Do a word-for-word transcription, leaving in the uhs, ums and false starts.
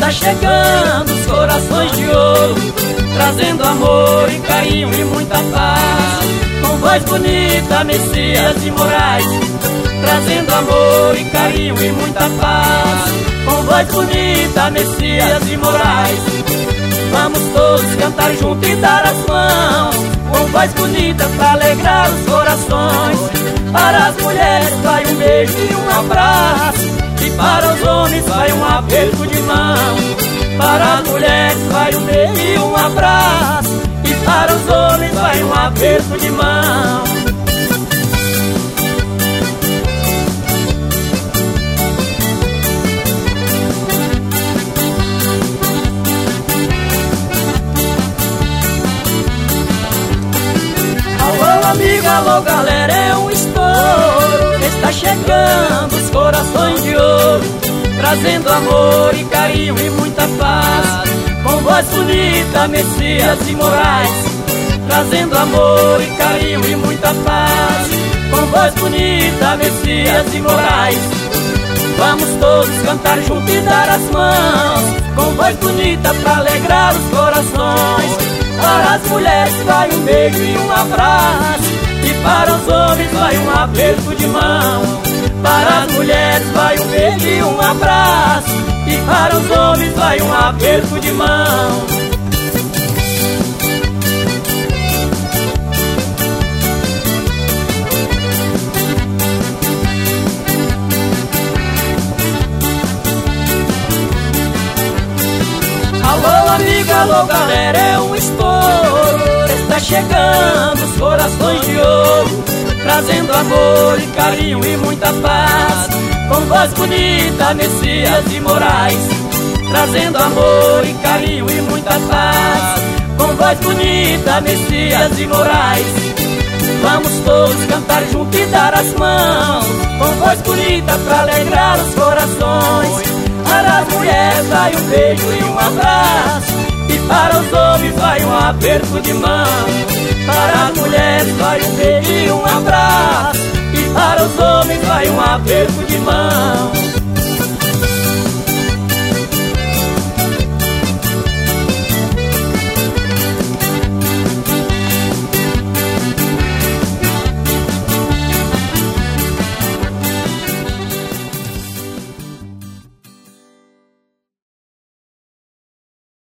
está chegando os corações de ouro, trazendo amor e carinho e muita paz. Com voz bonita, Messias de Moraes, trazendo amor e carinho e muita paz. Com voz bonita, Messias de Moraes, vamos todos cantar junto e dar as mãos. Com voz bonita pra alegrar os corações. Para as mulheres vai um beijo e um abraço, e para os homens vai um aperto de mão. Para as mulheres vai um beijo e um abraço, e para os homens vai um aperto de mão. Alô amiga, alô galera, é um estouro. Está chegando os corações de ouro, trazendo amor e carinho e muita paz. Com voz bonita, Messias de Moraes, trazendo amor e carinho e muita paz. Com voz bonita, Messias de Moraes, vamos todos cantar junto e dar as mãos. Com voz bonita pra alegrar os corações. Para as mulheres vai um beijo e um abraço, e para os homens vai um aperto de mão. Para as mulheres vai um beijo e um abraço, e para os homens vai um aperto de mão. Alô amiga, alô galera, é um estouro. Está chegando os corações de ouro, trazendo amor e carinho e muita paz. Com voz bonita, Messias de Moraes, trazendo amor e carinho e muita paz. Com voz bonita, Messias de Moraes, vamos todos cantar junto e dar as mãos. Com voz bonita pra alegrar os corações. Para as mulheres vai um beijo e um abraço, e para os homens vai um aperto de mão. Para as mulheres vai um beijo e um abraço, e para os homens vai um aperto de mão.